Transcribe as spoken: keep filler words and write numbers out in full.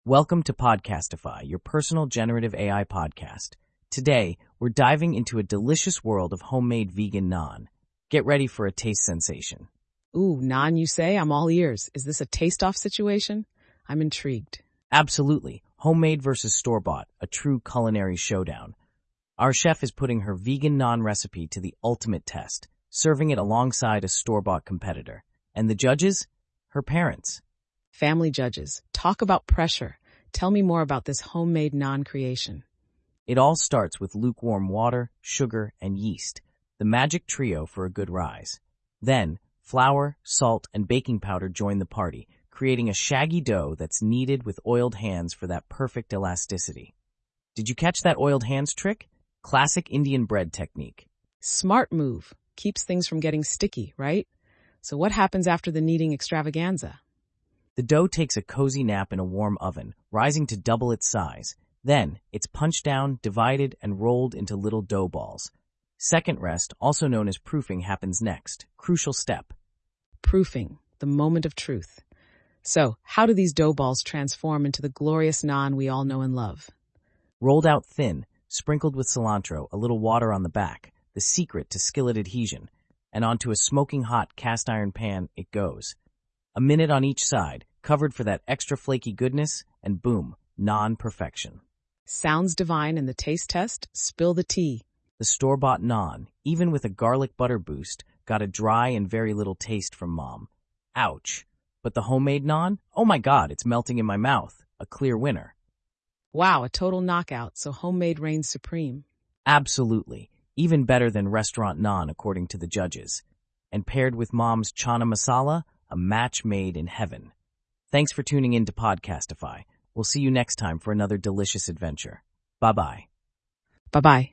Welcome to Podcastify, your personal generative A I podcast. Today, we're diving into a delicious world of homemade vegan naan. Get ready for a taste sensation. Ooh, naan you say? I'm all ears. Is this a taste-off situation? I'm intrigued. Absolutely. Homemade versus store-bought, a true culinary showdown. Our chef is putting her vegan naan recipe to the ultimate test, serving it alongside a store-bought competitor. And the judges? Her parents. Family judges. Talk about pressure. Tell me more about this homemade naan creation. It all starts with lukewarm water, sugar, and yeast, the magic trio for a good rise. Then, flour, salt, and baking powder join the party, creating a shaggy dough that's kneaded with oiled hands for that perfect elasticity. Did you catch that oiled hands trick? Classic Indian bread technique. Smart move. Keeps things from getting sticky, right? So what happens after the kneading extravaganza? The dough takes a cozy nap in a warm oven, rising to double its size. Then, it's punched down, divided, and rolled into little dough balls. Second rest, also known as proofing, happens next. Crucial step. Proofing, the moment of truth. So, how do these dough balls transform into the glorious naan we all know and love? Rolled out thin, sprinkled with cilantro, a little water on the back, the secret to skillet adhesion, and onto a smoking hot cast iron pan it goes. A minute on each side, covered for that extra flaky goodness, and boom, naan perfection. Sounds divine, and the taste test? Spill the tea. The store-bought naan, even with a garlic butter boost, got a dry and very little taste from mom. Ouch. But the homemade naan? Oh my god, it's melting in my mouth. A clear winner. Wow, a total knockout, so homemade reigns supreme. Absolutely. Even better than restaurant naan, according to the judges. And paired with mom's chana masala, a match made in heaven. Thanks for tuning in to Podcastify. We'll see you next time for another delicious adventure. Bye-bye. Bye-bye.